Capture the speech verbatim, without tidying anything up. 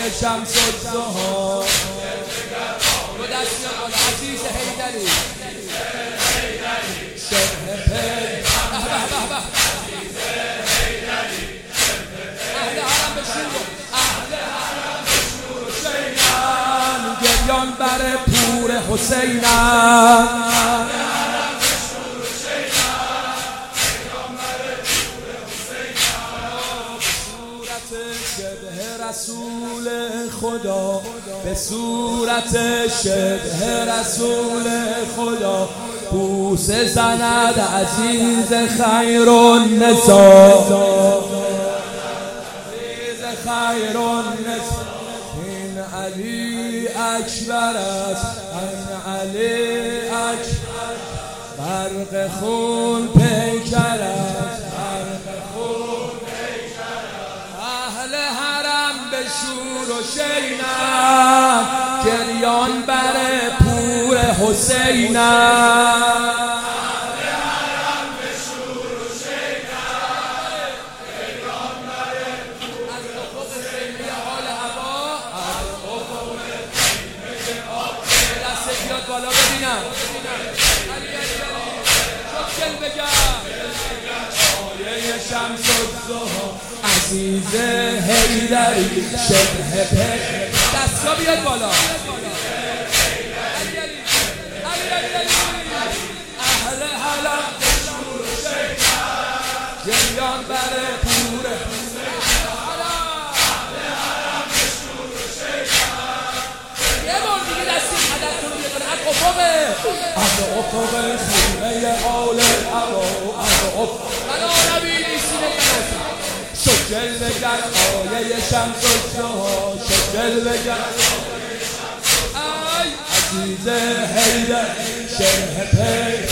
شمس الضحی دو دست بالا عزیز حیدری شبه پی اهل حرم بشور اهل حرم بشور حسینم گریان بر پور حسینم شبه رسول خدا به صورت شبه رسول خدا بوسه زند عزیز خیر النساء عزیز خیر النساء این علی اکبر است این علی اکبر برق خون پیکر است شور و شینم گریان بر پور حسینم اهل حرم به شور و شینم گریان بر پور از افق خیمه حال هوا از افق خیمه آب دست بیاد بالا ببینم علی علی علی شکل بگم آیه شمس الضحی عزیز حیدری شبه پی دستا بیاد بالا اهل حرم شور و شینم گریان بر پور اهل حرم به شور و شینم یه بار دیگه دستی هدفتون رو بکنه از افق از افق خیمه آل هوا از افق بلا نبی نیستیم شکل بگر آیه شمس الضحی شکل بگر ای عزیز حیدر شبه پی